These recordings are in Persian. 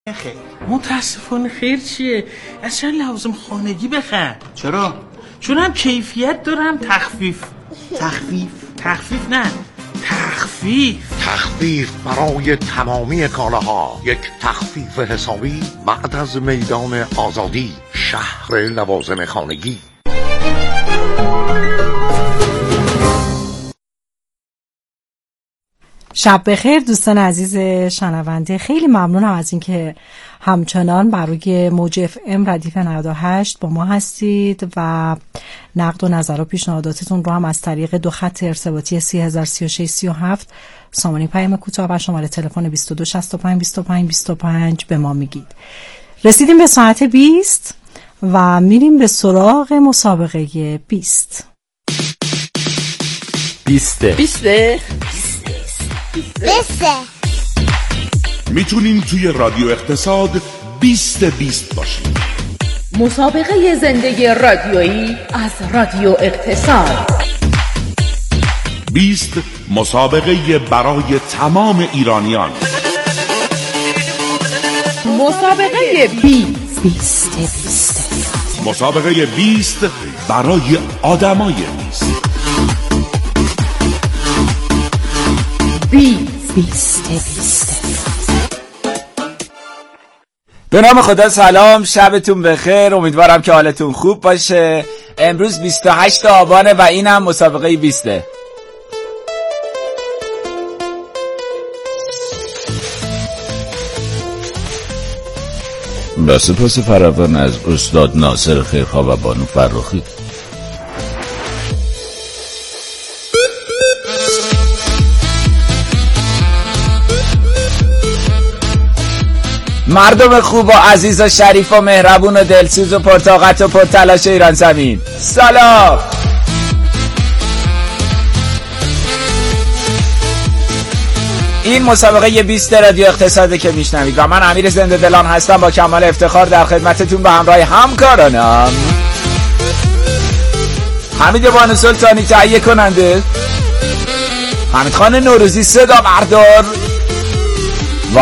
خیر متاسفانه خیر چیه؟ اصلا لوازم خانگی بخر. چرا؟ چون هم کیفیت دارم تخفیف نه تخفیف برای تمامی کالاها. یک تخفیف حسابی بعد از میدان آزادی، شهر لوازم خانگی. شب بخیر دوستان عزیز شنونده، خیلی ممنونم از اینکه همچنان برای موج اف ام ردیف 98 با ما هستید و نقد و نظر و پیشنهاداتتون رو هم از طریق دو خط ارتباطی 303637 سامانه پیام کوتاه و شماره تلفن 22652525 به ما میگید. رسیدیم به ساعت 20 و میریم به سراغ مسابقه 20. میتونین توی رادیو اقتصاد 20 باشین. مسابقه زندگی رادیویی از رادیو اقتصاد. 20 مسابقه برای تمام ایرانیان. مسابقه 20 مسابقه 20 برای آدمای 20. به نام خدا سلام، شبتون بخیر، امیدوارم که حالتون خوب باشه. امروز 28 آبانه و اینم مسابقه 20. با سپاس فراوان از استاد ناصر خیرخواه و بانو فرخی. مردم خوب و عزیز و شریف و مهربون و دلسوز و پرطاقت و پرتلاش ایران زمین، سلام. این مسابقه 20 رادیو اقتصاده که میشنوید و من امیر زنده دلان هستم با کمال افتخار در خدمتتون به همراه همکارانم حمید بانو سلطانی تهیه کننده، حمید خان نوروزی صدا بردار و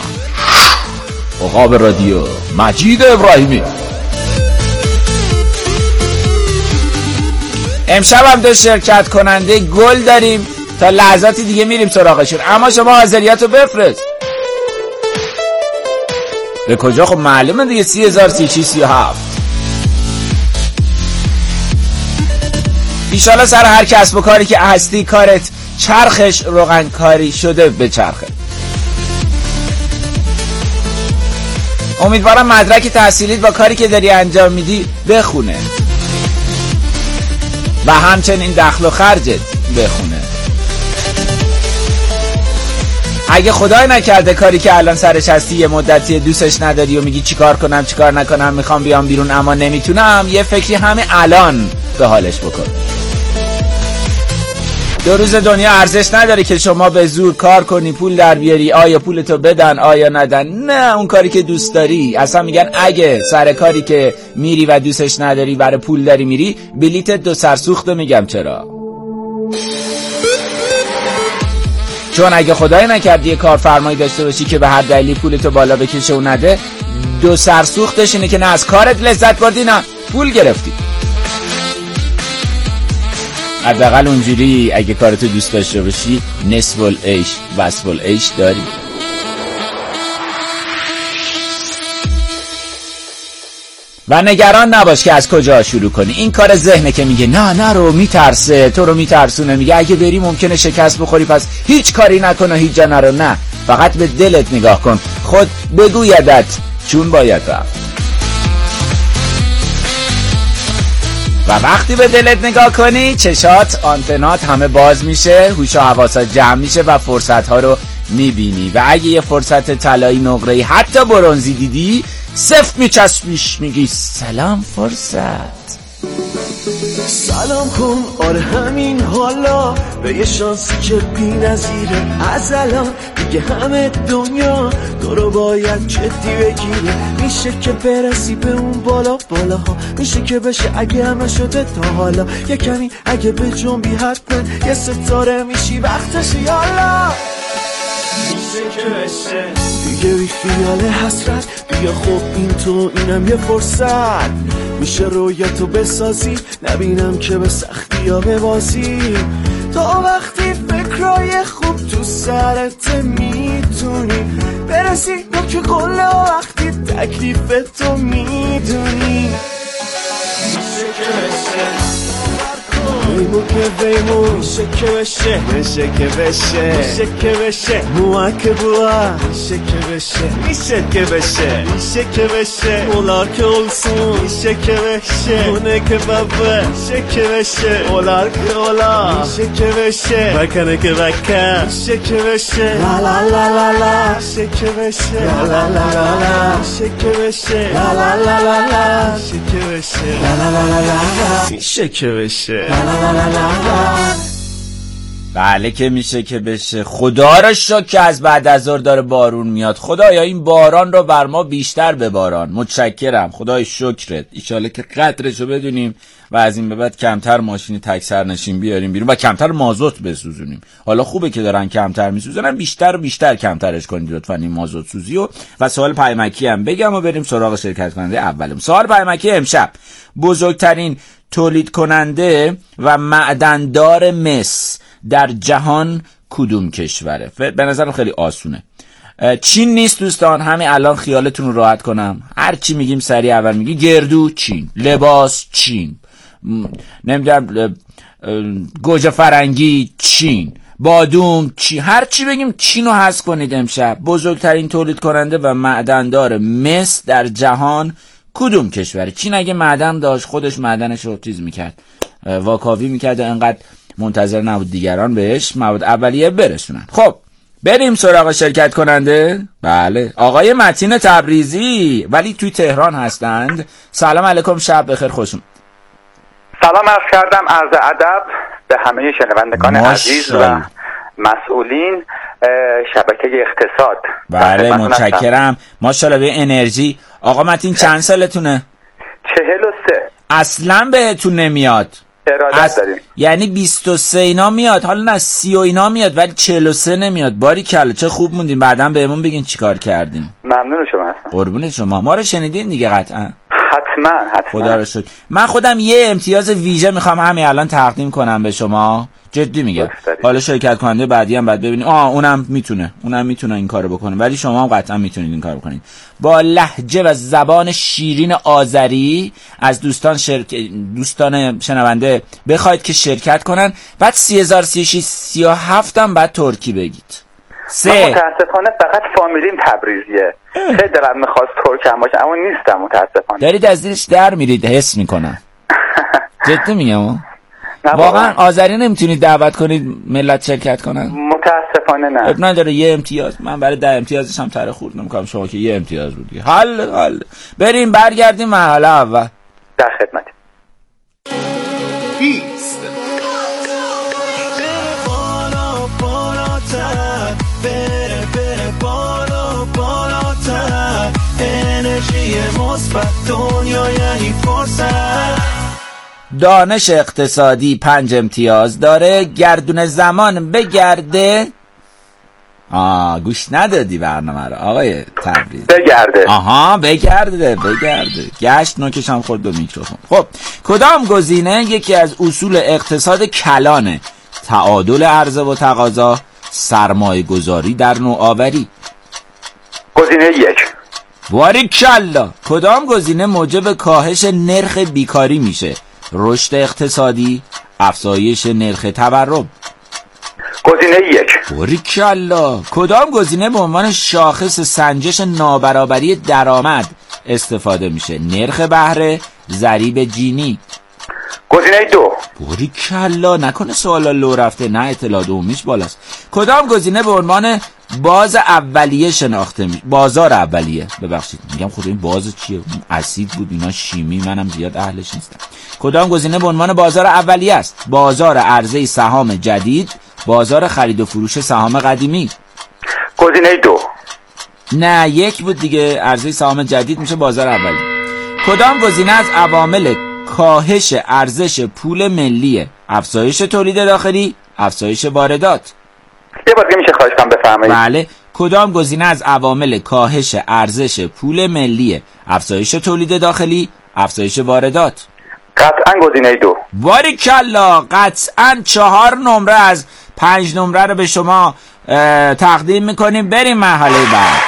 عقاب رادیو مجید ابراهیمی. امشب هم 2 شرکت کننده گل داریم، تا لحظاتی دیگه میریم سراغشون، اما شما حاضریت رو بفرست. به کجا؟ خب معلومه دیگه، 30,036 ایشالا سر هر کسب و کاری که هستی کارت چرخش روغن کاری شده به چرخه. امیدوارم مدرک تحصیلیت با کاری که داری انجام میدی بخونه و همچنین دخل و خرجت بخونه. اگه خدای نکرده کاری که الان سرش هستی یه مدتی دوستش نداری و میگی چیکار کنم چیکار نکنم، میخوام بیام بیرون اما نمیتونم، یه فکری همه الان به حالش بکن. 2 روز دنیا ارزش نداره که شما به زور کار کنی پول در بیاری، آیا پولتو بدن آیا ندن. نه، اون کاری که دوست داری. اصلا میگن اگه سر کاری که میری و دوستش نداری برای پول داری میری، بلیت 2 سرسوخته. میگم چرا؟ چون اگه خدای نکرد یه کارفرمایی داشته باشی که به هر دلیلی پولتو بالا بکشه و نده، 2 سرسوختش اینه که نه از کارت لذت بردی نه پول گرفتی. حداقل اونجوری اگه کارتو دوست داشته باشی نصف العیش وصف العیش داری. و نگران نباش که از کجا شروع کنی. این کار ذهنه که میگه نه رو میترسه، تو رو میترسونه، میگه اگه بری ممکنه شکست بخوری پس هیچ کاری نکن و هیچ جا نرو. نه، فقط به دلت نگاه کن، خود بگویدت چون باید رفت. و وقتی به دلت نگاه کنی چشات آنتنات همه باز میشه، هوش و حواست جمع میشه و فرصت ها رو میبینی و اگه یه فرصت طلایی نقره‌ای حتی برنزی دیدی سفت میچسبیش، میگی سلام فرصت. سلام کن آره همین حالا به یه شانسی که بی نظیره، از الان دیگه همه دنیا تو رو باید جدی بگیره. میشه که برسی به اون بالا بالاها، میشه که بشه اگه همه شده تا حالا، یه کمی اگه به جنبی حتما یه ستاره میشی وقتش. یالا دیگه بی خیال حسرت، بیا خب این تو اینم یه فرصت، میشه رویتو بسازی، نبینم که به سختی ها ببازی، تا وقتی فکرای خوب تو سرت میتونی برسی نوک قله، وقتی تکلیفتو میدونی. میشه که بشه ویمو که ویمو، میشه که بشه، میشه که بشه، میشه که بشه موک بوا، میشه که بشه، میشه که بشه، میشه که بشه اولار که اولسون، میشه که بشه اونه که بابا، میشه که بشه اولار که اولا، میشه که بشه وکنه که وکن، میشه که بشه لا لا لا لا لا، میشه که بشه لا لا لا لا لا، میشه که بشه لا لا لا لا لا، میشه که بشه لا لا لا لا لا، میشه که بشه لا لا لا لا لا. بله که میشه که بشه. خدا را شکر که از بعد از ظهر داره بارون میاد. خدایا این باران رو بر ما بیشتر بباران. متشکرم، خدای شکرت. ایشاله که قدرشو بدونیم و از این به بعد کمتر ماشین تک سرنشین بیاریم بیرون و کمتر مازوت بسوزونیم. حالا خوبه که دارن کمتر میسوزونن، بیشتر و بیشتر کمترش کنید لطفا این مازوت سوزی و سوال پیمکی هم بگم و بریم سراغ شرکت کننده اولم. سوال پیمکی امشب: بزرگترین تولید کننده و معدندار مس در جهان کدوم کشوره؟ به نظرم خیلی آسونه. چین نیست دوستان، همین الان خیالتون رو راحت کنم. هر چی میگیم سریع اول میگی گردو چین، لباس چین، نمیدونم گوجه فرنگی چین، بادوم چین، هر چی بگیم چین رو حذف کنید امشب. بزرگترین تولید کننده و معدندار مس در جهان کدوم کشوره؟ چین اگه معدن داشت خودش معدنش رو چیز میکرد، واکاوی میکرد و انقدر منتظر نبود دیگران بهش مواد اولیه برسونن. خب بریم سراغ شرکت کننده. بله، آقای متین تبریزی ولی توی تهران هستند. سلام علیکم، شب بخیر، خوشم. سلام عرض کردم، عرض ادب به همه شنوندگان عزیز و مسئولین شبکه اقتصاد. بله متشکرم، ماشاءالله به انرژی. آقا متین چند سالتونه؟ 43. اصلا بهتون نمیاد؟ ارادت داریم. یعنی 23 اینا میاد، حالا نه 30 اینا میاد ولی 43 نمیاد. باری کلا چه خوب موندین، بعداً بهمون بگین چیکار کردین. ممنون شما هستم. قربون شما. ما رو شنیدین دیگه قطعا؟ حتما. خدا رو شکر. من خودم یه امتیاز ویژه میخوام همین الان تقدیم کنم به شما، جدی میگم. حالا شرکت کننده بعدی هم بعد ببینید اونم میتونه این کارو بکنه، ولی شما هم قطعا میتونید این کارو بکنید. با لهجه و زبان شیرین آذری از دوستان شنونده بخواید که شرکت کنن، بعد 30,036 هم بعد ترکی بگید. متاسفانه فقط فامیلیم تبریزیه. خیلی دلم میخواست ترکم باشه اما نیستم متاسفانه. دارید از زیرش در میرید، حس میکنم. جدی میگم. واقعا آذری نمیتونید دعوت کنید ملت شرکت کنن؟ متاسفانه نه. اب نداره یه امتیاز، من برای 10 امتیازش هم تره خورد نمیکنم، شما که یه امتیاز بودی. حل بریم برگردیم مرحله اول. در خدمت. بیست بره بالاتر، انرژی مثبت دنیا یعنی فرصت. دانش اقتصادی 5 امتیاز داره. گردون زمان بگرده. گوش ندادی برنامه رو آقای تبریز. بگرده. بگرده گشت نوکشم خورد به میکروفون. خب کدام گزینه یکی از اصول اقتصاد کلانه؟ تعادل عرضه و تقاضا، سرمایه گذاری در نوآوری. گزینه 1. باریکلا. کدام گزینه موجب کاهش نرخ بیکاری میشه؟ رشد اقتصادی، افزایش نرخ تورم. گزینه 1. باریکلا. کدام گزینه به عنوان شاخص سنجش نابرابری درآمد استفاده میشه؟ نرخ بهره، ضریب جینی. گزینه 2. باریکلا. نکنه سوالا لو رفته؟ نه اطلاعات عمومیش بالاست. کدام گزینه به عنوان باز اولیه شناخته میشه؟ بازار اولیه. ببخشید میگم خدا این باز چیه؟ اسید بود اینا، شیمی منم زیاد اهلش نیستم. کدام گزینه به عنوان بازار اولیه است؟ بازار عرضه سهام جدید، بازار خرید و فروش سهام قدیمی. گزینه 2. نه 1 بود دیگه. عرضه سهام جدید میشه بازار اولیه. کدام گزینه از عوامل کاهش ارزش پول ملیه؟ افزایش تولید داخلی، افزایش واردات. یه بار دیگه میشه خواهش کنم بفرمایید؟ بله. کدام گزینه از عوامل کاهش ارزش پول ملیه؟ افزایش تولید داخلی، افزایش واردات؟ قطعا گزینه 2. باریکلا، قطعا 4 نمره از 5 نمره رو به شما تقدیم میکنیم. بریم مرحله بعد.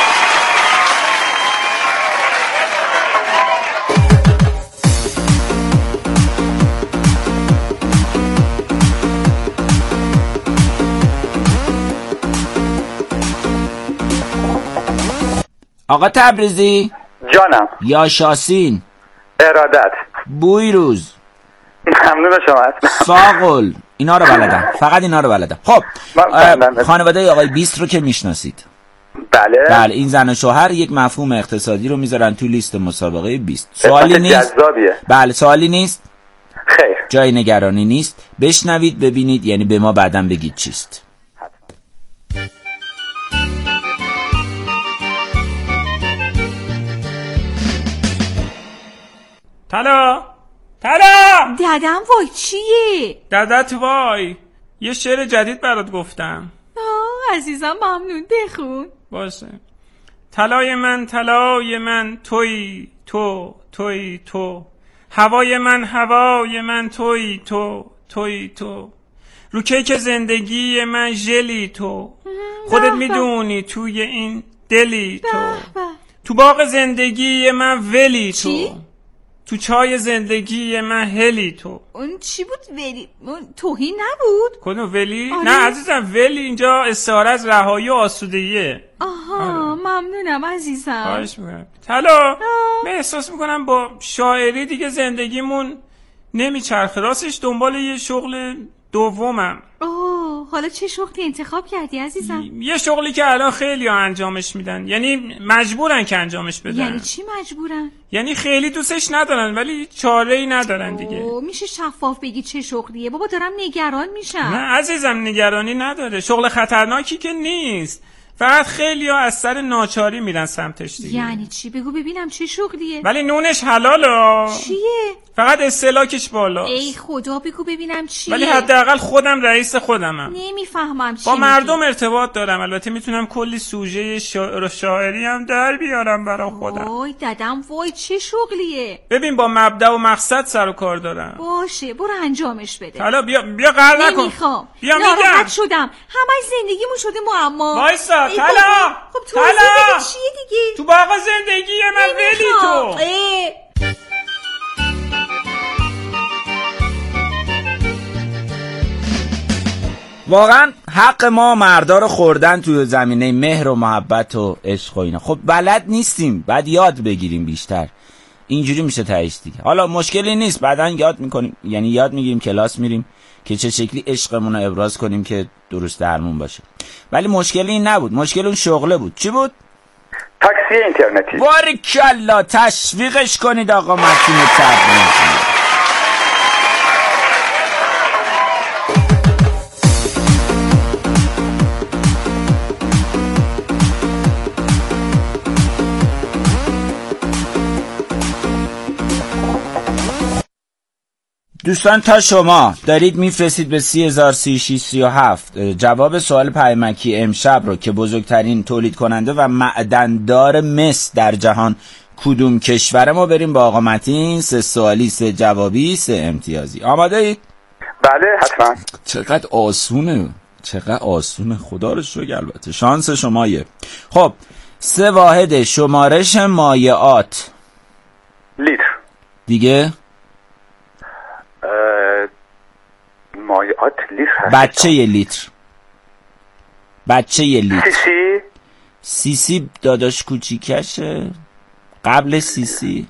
آقا تبریزی جانم. یا شاسین ارادت. بویروز. ممنون شما. ساقل. اینا رو بلدم، فقط اینا رو بلدم. خب خانواده آقای بیست رو که میشناسید؟ بله. این زن و شوهر یک مفهوم اقتصادی رو میذارن تو لیست مسابقه 20. سوالی نیست؟ جذابیه. بله سوالی نیست؟ خیر. جای نگرانی نیست. بشنوید ببینید، یعنی به ما بعداً بگید چیست. طلا ددم وای چیه؟ ددت وای، یه شعر جدید برات گفتم. عزیزم ممنون، بخون. باشه. طلای من تویی تو، هوای من تویی تو، رو کیک زندگی من ژلی تو، خودت میدونی توی این دلی تو، تو باغ زندگی من ولی تو، تو چای زندگی من هلی تو. اون چی بود ولی؟ اون توهین نبود؟ کدوم ولی؟ آره. نه عزیزم، ولی اینجا استعاره از رهایی و آسودگیه. آها ممنونم عزیزم. خواهش میکنم. طلا، من احساس میکنم با شاعری دیگه زندگیمون نمیچرخه. راستش دنبال یه شغل دومم. حالا چه شغلی انتخاب کردی عزیزم؟ یه شغلی که الان خیلی انجامش میدن، یعنی مجبورن که انجامش بدن. یعنی چی مجبورن؟ یعنی خیلی دوستش ندارن ولی چاره‌ای ندارن دیگه. میشه شفاف بگی چه شغلیه؟ بابا دارم نگران میشم. نه عزیزم نگرانی نداره، شغل خطرناکی که نیست، فقط خیلی ها از سر ناچاری میرن سمتش دیگه. یعنی چی؟ بگو ببینم چه شغلیه؟ ولی نونش حلاله. چیه؟ فقط استهلاکش بالاست. ای خدا بگو ببینم چیه؟ ولی حداقل خودم رئیس خودمم. نمیفهمم چی با مردم ارتباط دارم، البته میتونم کلی سوژه شاعری هم در بیارم برای خودم. وای ددم وای چه شغلیه؟ ببین با مبدأ و مقصد سر و کار دارم. باشه برو انجامش بده. حالا بیا قهر نکن. نمیخوام. بیا ناراحت شدم. همش زندگیمون شده معما. وایسا طلا. خب تو بده چیه دیگه؟ تو باغ زندگی من ولی تو. واقعا حق ما مردا رو خوردن توی زمینه مهر و محبت و عشق و اینا. خب بلد نیستیم، بعد یاد بگیریم بیشتر. اینجوری میشه تهش دیگه. حالا مشکلی نیست، بعدن یاد میکنیم، یعنی یاد میگیریم، کلاس میریم که چه شکلی عشقمون رو ابراز کنیم که درست درمون باشه. ولی مشکلی این نبود، مشکل اون شغله بود. چی بود؟ تاکسی اینترنتی. باریکلا، تشویقش کنید آقا متین تبریزی. دوستان تا شما دارید میفرستید به 303637 جواب سوال پیامکی امشب رو که بزرگترین تولید کننده و معدندار مس در جهان کدوم کشور، ما بریم با آقا متین. 3 سوالی 3 جوابی 3 امتیازی. آماده اید؟ بله حتما. چقدر آسونه، خدا رو شکر. البته شانس شمایه. خب 3 واحد شمارش مایعات. لیتر. دیگه مایعات لیتر هست. بچه یه لیتر. سیسی داداش کوچیکشه. قبل سیسی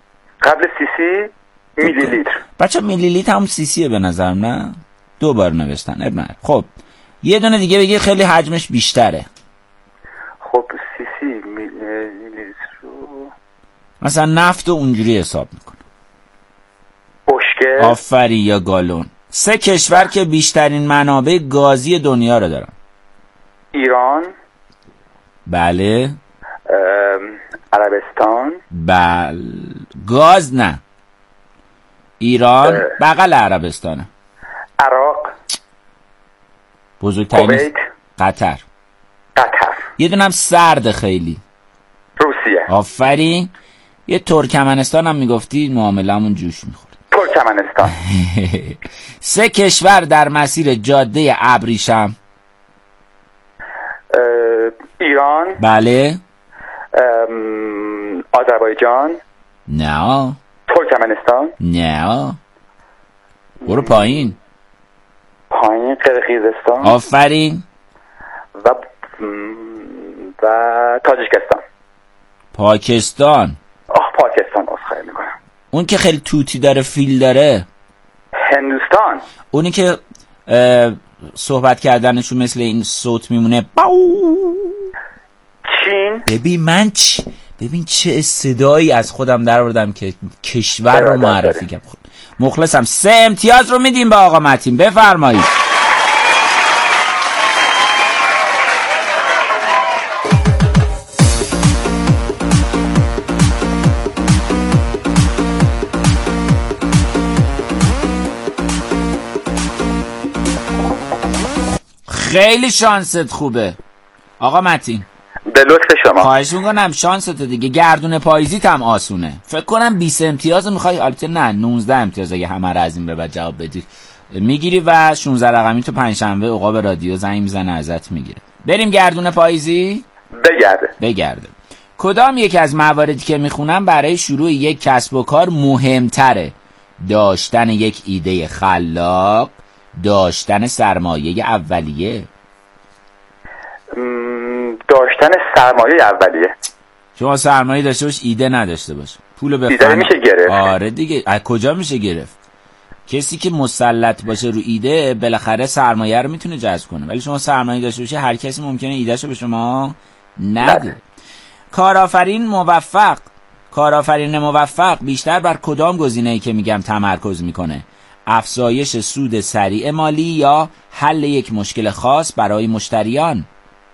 میلی لیتر. بچه میلی لیتر هم سیسیه به نظرم، نه 2 بار نوشتن ابن. خب یه دونه دیگه بگی خیلی حجمش بیشتره. خب سیسی لیتر مثلا نفت اونجوری حساب میکنه. بشکه. آفری یا گالون. 3 کشور که بیشترین منابع گازی دنیا رو دارن. ایران. بله. عربستان. بله. گاز نه. ایران بغل عربستانه. عراق. بزرگترین. کویت. قطر. یه دونم سرد خیلی. روسیه. آفرین. یه ترکمنستان هم میگفتی معاملمون جوش میخورد. ترکمنستان. 3 کشور در مسیر جاده ابریشم. ایران. بله. آذربایجان. نه. ترکمنستان. نه. برو پایین. قرقیزستان. آفرین. و تاجیکستان. پاکستان. پاکستان عذرخواهی میکنم. اون که خیلی توتی داره فیل داره. هندوستان. اونی که صحبت کردنشون مثل این صوت میمونه. چین. ببین چه صدایی از خودم در آوردم که کشور رو معرفی کنم. مخلصم. 3 امتیاز رو میدیم به آقا متین. بفرمایید. خیلی شانست خوبه آقا متین. به لطف شما. خواهش میکنم. شانست دیگه. گردون پاییزیت هم آسونه. فکر کنم 20 امتیاز میخوای. البته نه 19 امتیاز اگه همه رو از این به بعد جواب بدی میگیری و 16 رقمی تو پنجشنبه عقاب رادیو زنگ میزنه ازت میگیره. بریم گردون پاییزی. بگرده. کدام یک از مواردی که میخونم برای شروع یک کسب و کار مهمتره؟ داشتن یک ایده خلاق، داشتن سرمایه اولیه. داشتن سرمایه اولیه. شما سرمایه داشته باش ایده نداشته باش پولو بفهم. ایده میشه گرفت. آره دیگه. از کجا میشه گرفت؟ کسی که مسلط باشه رو ایده بالاخره سرمایه رو میتونه جذب کنه. ولی شما سرمایه داشته باشی هر کسی ممکنه ایدهشو به شما نده. کارآفرین موفق بیشتر بر کدام گزینه‌ای که میگم تمرکز میکنه؟ افزایش سود سریع مالی یا حل یک مشکل خاص برای مشتریان؟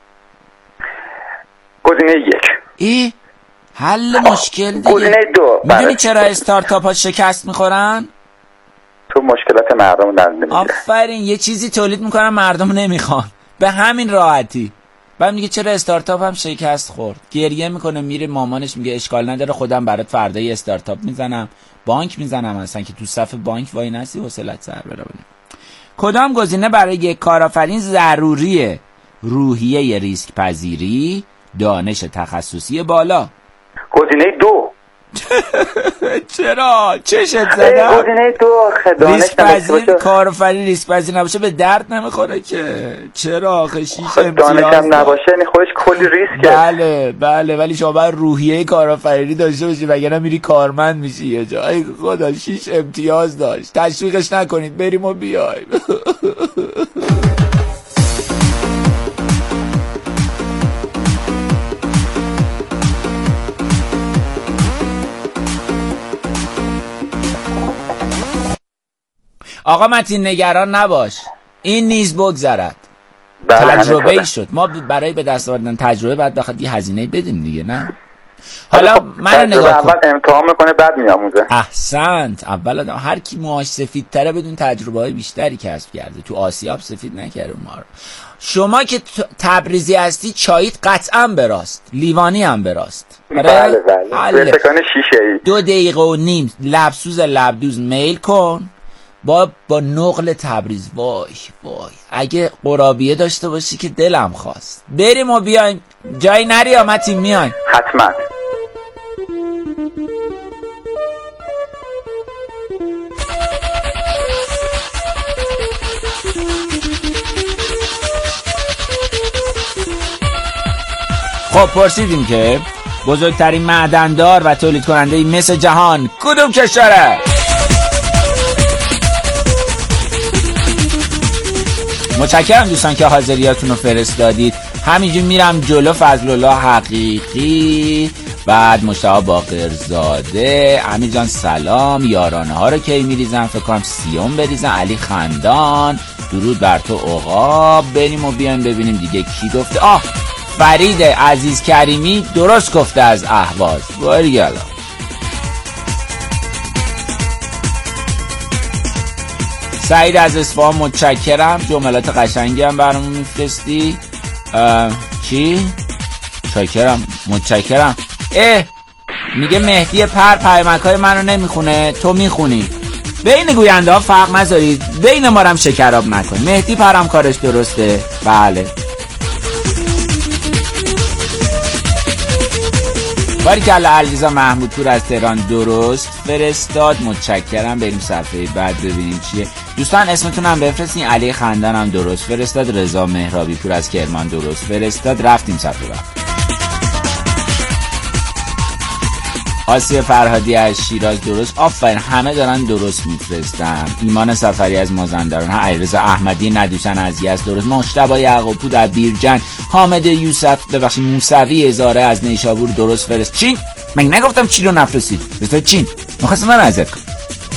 گزینه 1. حل مشکل دیگه. گزینه 2. میدونی چرا استارتاپ ها شکست میخورن؟ تو مشکلات مردم در نمیگیره. آفرین. یه چیزی تولید میکنن مردم نمیخوان. به همین راحتی. بعد میگه چرا استارتاپ هم شکست خورد. گریه میکنه میره مامانش میگه اشکال نداره خودم برات فردا یه استارتاپ میزنم. بانک میزنم اصلا که تو صف بانک وای نسی حوصله‌ات سر بره. کدام گزینه برای یک کارآفرین ضروریه؟ روحیه ریسک پذیری، دانش تخصصی بالا. گزینه 2. چرا؟ چشت زدم؟ گزینه 2 ریسک پذیر. کارآفرین ریسک پذیر نباشه به درد نمیخوره که. چرا آخه 6 امتیاز دانشم نباشه یعنی خودش کلی ریسکه. بله ولی شما باید روحیه کارآفرینی داشته باشی وگرنه میری کارمند میشی یه جا. ای خدا 6 امتیاز داشت. تشویقش نکنید بریم و بیایم. آقا متین نگران نباش. این نیز بگذرد. تجربه شد. ما برای به دست آوردن تجربه بعد بخاطر یه هزینه بدیم دیگه نه. حالا من نگاه کن. اول امتحان میکنه بعد میآموزه. احسنت. اول هر کی موهاش سفیدتره بدون تجربه های بیشتری کسب کرده. تو آسیاب سفید نکرده ما رو. شما که تبریزی هستی چاییت قطعا براست. لیوانی هم براست. بله. برسکان شیشه‌ای. 2 دقیقه و نیم لبسوز لبدوز میل کن. با نقل تبریز. وای اگه قرابیه داشته باشی که دلم خواست. بریم و بیایم. جایی نری یا متین میایم؟ حتما. خب پرسیدیم که بزرگترین معدندار و تولید کننده مس جهان کدوم کشوره؟ متشکرم دوستان که حاضریاتون رو فرستادید. همینجور میرم جلو. فضلالله حقیقی، بعد مشتاق باقرزاده، امیر جان سلام، یارانه ها رو کی میریزن؟ فکر کنم سیوم بریزن. علی خندان، درود بر تو عقاب. بریم و بیایم ببینیم دیگه کی گفته. فرید عزیز کریمی درست گفته از اهواز. باریگلا. سعید از اصفهان متشکرم. جملات قشنگی هم برامون میفرستی. چی؟ متشکرم. میگه مهدی پیامک‌های منو نمیخونه، تو میخونی. بین گوینده ها فرق نذارید، بین ما هم شکراب نکن. مهدی پرم کارش درسته؟ بله. باریکلا. علیرضا محمودپور از تهران درست فرستاد، متشکرم. بریم صفحه بعد ببینیم چیه. دوستان اسمتون هم بفرستین. علی خندان هم درست فرستاد. رضا مهرابی پور از کرمان درست فرستاد. رفتیم صفحه بعد. آسیه فرهادی از شیراز درست. آفرین، همه دارن درست میفرستن. ایمان سفری از مازندران، علیرضا احمدی ندوسن از یزد درست. مجتبی یعقوبپور از بیرجن، حامد موسوی هزاره از نیشابور درست فرست. چین؟ من نگفتم چین رو نفرستید، فرستاد چین. می‌خواستم من اذیت کنم.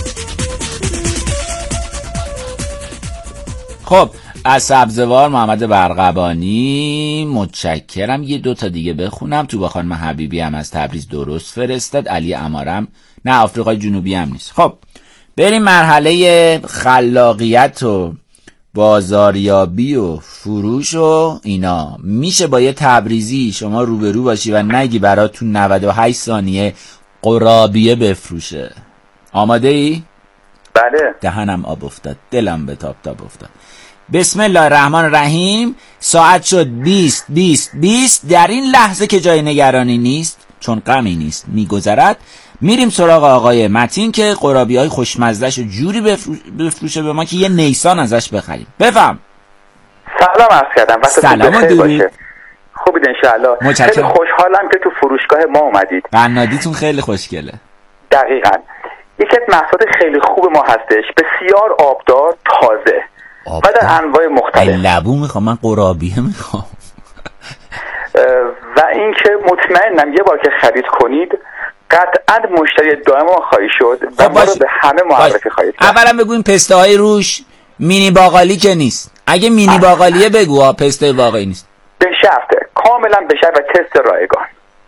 خب از سبزوار محمد برقبانی متشکرم. یه دوتا دیگه بخونم. تو با خانم حبیبی هم از تبریز درست فرستاد. علی امارم نه آفریقای جنوبی هم نیست. خب بریم مرحله خلاقیت و بازاریابی و فروش و اینا. میشه با یه تبریزی شما روبرو باشی و نگی براتون 98 ثانیه قرابیه بفروشه. آماده ای؟ بله. دهنم آب افتاد، دلم به تاب افتاد. بسم الله الرحمن الرحیم. ساعت شد 20:20. در این لحظه که جای نگرانی نیست، چون غمی نیست میگذرد، میریم سراغ آقای متین که قرابی‌های خوشمزه‌شو جوری بفروشه به ما که یه نیسان ازش بخریم. بفهم. سلام عرض کردم. سلام درود. خوبید انشاءالله. خیلی خوشحالم که تو فروشگاه ما اومدید. قنادیتون خیلی خوشگله. دقیقاً. یکی از محصولات خیلی خوب ما هستش، بسیار آبدار، تازه و در انواع مختلف. لبو میخوام، من قرابیه میخوام. و اینکه مطمئنم یه بار که خرید کنید قطعاً مشتری دائم ما خواهی شد و ما رو به همه معرفی خواهید کرد. اولا بگوین پسته های روش مینی باقالی که نیست. اگه مینی باقالیه بگو، پسته واقعی نیست. به شرط کاملا به شرط و تست رایگان.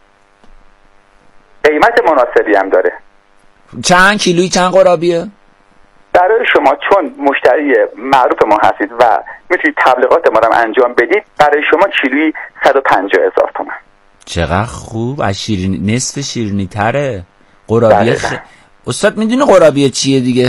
قیمت مناسبی هم داره. چند کیلویی چند قرابیه؟ برای شما چون مشتری معروف ما هستید و میتونید تبلیغات ما رو انجام بدید، برای شما کیلویی 150,000 تومان. چقدر خوب. از شیرینی نصف شیرینی تره قرابیه. استاد میدونی قرابیه چیه دیگه؟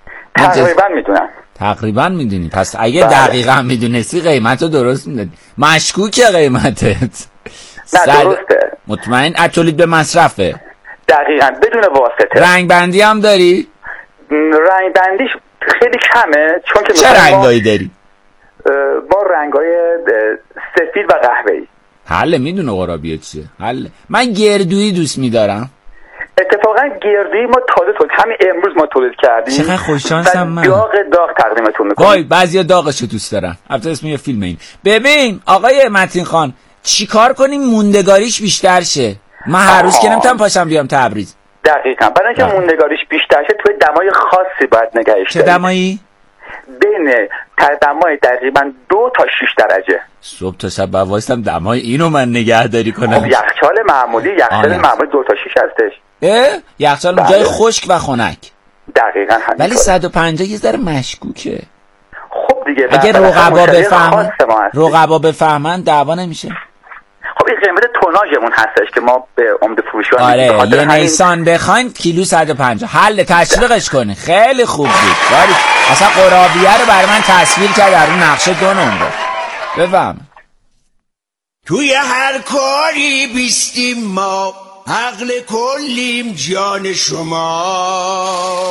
تقریبا میدونی. پس اگه دقیقا میدونستی قیمتو درست میدادی. مشکوکه قیمتت. نه درسته. مطمئن تولید به مصرفه. دقیقا بدون واسطه. رنگ بندی هم داری؟ رنگ بندیش خیلی کمه چون که چه رنگایی داری؟ با رنگای سفید و قهوه‌ای. حله. میدونه قرابیه چیه؟ حله. من گردویی دوست میدارم. اتفاقا گردویی ما تازه همین امروز ما تولید کردیم. چقدر خوششانسم من. داغ تقدیمتون میکنم. وای بعضیا داغشو دوست دارن. البته اسم یه فیلم این. ببین آقای متین خان، چیکار کنیم موندگاریش بیشتر شه؟ من هر روز که نمیتونم پاشم بیام تبریز. دقیقاً. برای اینکه موندگاریش بیشتر شه توی دمای خاصی باید نگهش دارید. چه دمایی؟ بین دمای تقریبا 2 تا 6 درجه. صبح تا شب وایسم دمای اینو من نگهداری کنم. یخچال معمولی 2 تا 6 هستش. یخچال جای خشک و خنک. دقیقاً همین. ولی 150 یه ذره مشکوکه. خب دیگه اگه رقبا بفهمن دعوا نمیشه. خب این قیمت توناژمون هستش که ما به عمده فروشان آره یه نیسان بخواین کیلو 150. حل تشویقش کنی. خیلی خوب بود. داری اصلا قرابیه رو برای من تصویر کرد در اون نقشه 2 نمره. بفهم. توی هر کاری بیستیم ما، عقل کلیم جان شما.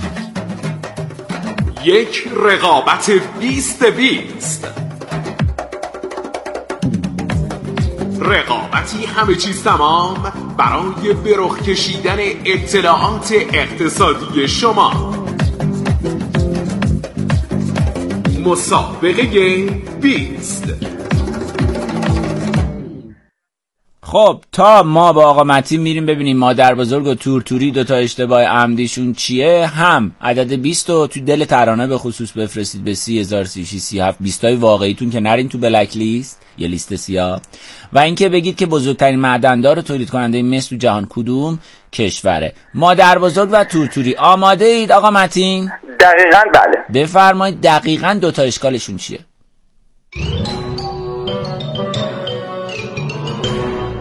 یک رقابت 20-20. رقابتی همه چیز تمام برای به رخ کشیدن اطلاعات اقتصادی شما. مسابقه 20. خب تا ما با آقا متین میریم ببینیم مادر بزرگ و تورتوری 2 تا اشتباه عمدیشون چیه، هم عدد 20 رو تو دل ترانه به خصوص بفرستید به 30,3637 20 تای واقعیتون که نرین تو بلک لیست، یه لیست سیاه. و اینکه بگید که بزرگترین معدن‌دار تولید کننده مس تو جهان کدوم کشوره. مادر بزرگ و تورتوری آماده اید آقا متین؟ دقیقاً بله. بفرمایید دقیقاً 2 تا اشکالشون چیه؟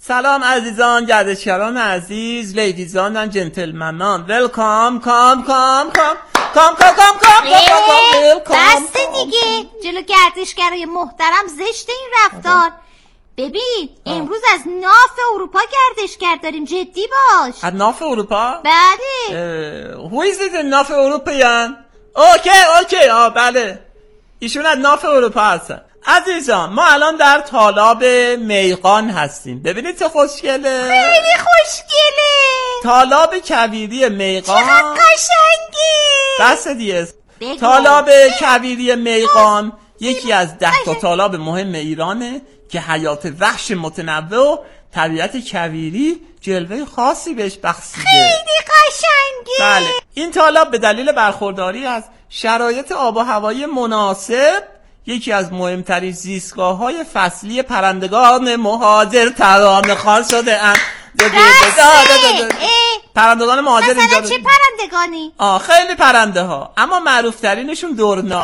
سلام عزیزان، گردشگران عزیز، لیدیزان و جنتلمنان، ویلکام کام کام کام کام کام کام کام. بسته دیگه، جلو گردشگرای محترم زشت این رفتار. ببین امروز از ناف اروپا گردشگر داریم، جدی باش. از ناف اروپا؟ بله. هویزید ناف اروپایان؟ اوکی بله، ایشون از ناف اروپا هستن. عزیزان ما الان در تالاب میقان هستیم. ببینید چه خوشگله. خیلی خوشگله. تالاب کویری میقان. چقدر قشنگه. بس دیگه. تالاب کویری میقان یکی از 10 تا تالاب مهم ایرانه که حیات وحش متنوع و طبیعت کویری جلوه خاصی بهش بخشیده. خیلی قشنگه. بله، این تالاب به دلیل برخورداری از شرایط آب و هوایی مناسب یکی از مهمترین زیستگاه‌های فصلی پرندگان مهاجر ترانه‌خوان شده اند. پرندگان مهاجر مثلا چه پرندگانی؟ خیلی پرنده ها، اما معروف ترینشون دورنا.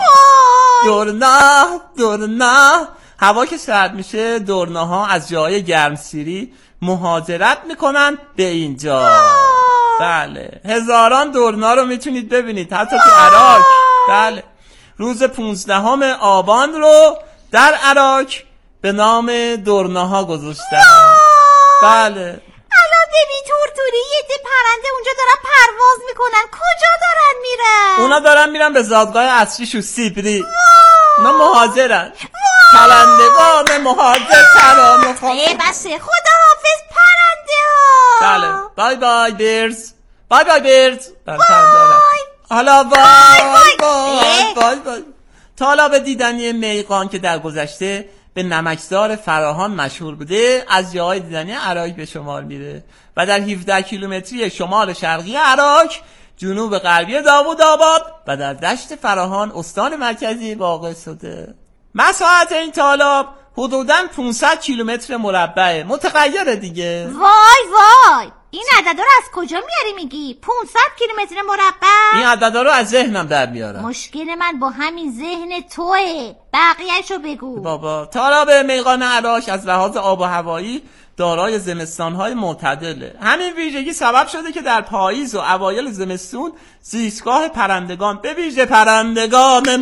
دورنا هوا که سرد میشه دورناها از جای گرمسیری مهاجرت میکنن به اینجا. بله، هزاران دورنا رو میتونید ببینید حتی تو عراق. بله، روز 15 آبان رو در عراق به نام دورناها گذاشتن. بله. الان ببین تورتوری یه ده پرنده اونجا دارن پرواز میکنن. کجا دارن میرن؟ اونا دارن میرن به زادگاه اصلیشون سیبری. اونا مهاجرن. پرندگان مهاجر ترانه خوان. بسه، خداحافظ پرنده ها. بله، بای بای بیرز. بای بای بیرز. حالا وای. تالاب دیدنی میقان که در گذشته به نمکزار فراهان مشهور بوده از جاهای دیدنی عراق به شمار میره و در 17 کیلومتری شمال شرقی عراق، جنوب غربی داوودآباد و در دشت فراهان استان مرکزی واقع شده. مساحت این تالاب حدوداً 500 کیلومتر مربعه. متغیره دیگه. وای این عددا رو از کجا میاری میگی؟ 500 کیلومتر مربع؟ این عددا رو از ذهنم در میارم. مشکل من با همین ذهن توئه، بقیه‌شو بگو. بابا، تالاب میقان عراق از لحاظ آب و هوایی دارای زمستان‌های معتدله. همین ویژگی سبب شده که در پاییز و اوایل زمستون زیستگاه پرندگان به ویژه پرندگان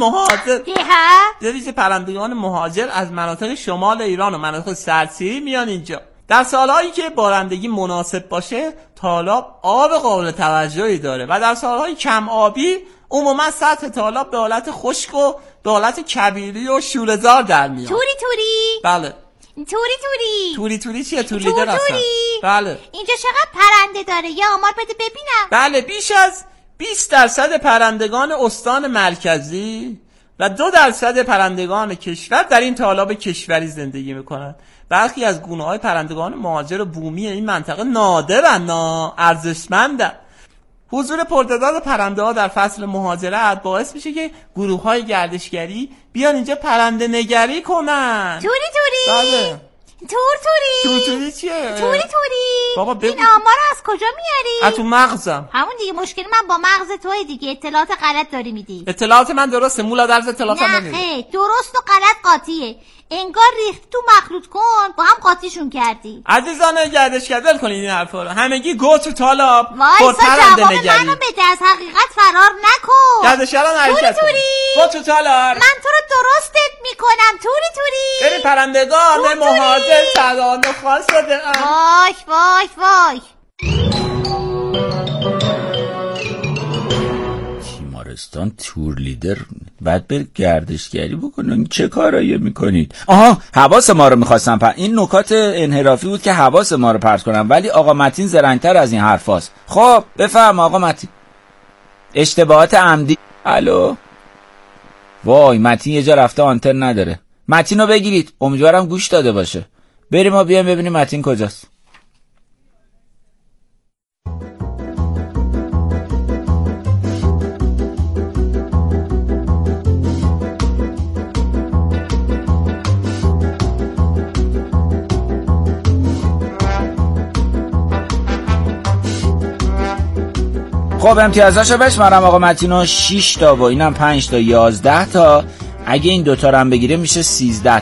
مهاجر از مناطق شمال ایران و مناطق سردسیری میان اینجا. در سالهایی که بارندگی مناسب باشه تالاب آب قابل توجهی داره و در سالهای کم آبی عموما سطح تالاب به حالت خشک و به حالت کویری و شوره‌زار در میاد. توری بله. توری چیه؟ توری در هستن. بله. اینجا چقدر پرنده داره؟ یه آمار بده ببینم. بله، بیش از 20% پرندگان استان مرکزی و 2% پرندگان کشور در این تالاب کشوری زندگی میکنن. برخی از گونه‌های پرندگان مهاجر و بومی این منطقه نادرن، ارزشمندن. حضور پرتعداد پرنده‌ها در فصل مهاجرت باعث میشه که گروه‌های گردشگری بیان اینجا پرنده نگری کنن. توری بله. توری چیه؟ توری بابا این آمار از کجا میاری؟ از تو مغزم. همون دیگه، مشکل من با مغز توئه دیگه، اطلاعات غلط داری میدی. اطلاعات من درسته، مولا درز اطلاعات من نمیده. نه درست و غلط قاطیه. انگار ریختی تو مخلوط کن با هم قاطیشون کردی. عزیزان گردشگر ول کنید این حرفا رو. همگی گو تو تالاب. وایسا جواب منو بده، از حقیقت فرار نکن. گردشگران حرکت کن. گو تو تالاب. من تو رو درستت میکنم. توری بری پرندگان مهاجر ترانه خوان شده. وای تیمارستان تور لیدر بعد بر گردشگری بکنن. چه کارایی میکنید؟ حواس ما رو میخواستم این نکات انحرافی بود که حواس ما رو پرت کنم، ولی آقا متین زرنگتر از این حرفاست. خب بفهم آقا متین. اشتباهات عمدی. الو. وای متین یه جا رفته آنتن نداره. متین رو بگیرید، امیدوارم گوش داده باشه. بریم ما بیایم ببینیم متین کجاست. خب امتیازاشو بشمارم آقا متینو. 6 تا و اینم 5 تا 11 تا. اگه این دوتا رو هم بگیره میشه 13